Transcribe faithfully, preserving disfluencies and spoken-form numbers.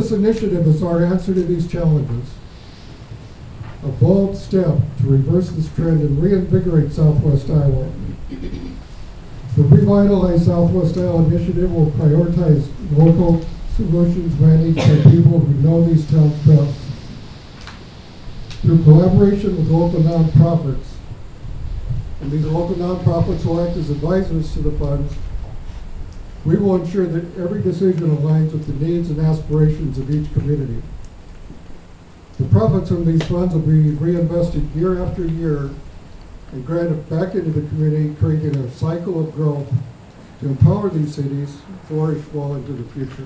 This initiative is our answer to these challenges, a bold step to reverse this trend and reinvigorate Southwest Iowa. The Revitalize Southwest Iowa initiative will prioritize local solutions managed by people who know these towns best. Through collaboration with local nonprofits, and these local nonprofits will act as advisors to the funds, we will ensure that every decision aligns with the needs and aspirations of each community. The profits from these funds will be reinvested year after year and granted back into the community, creating a cycle of growth to empower these cities to flourish well into the future.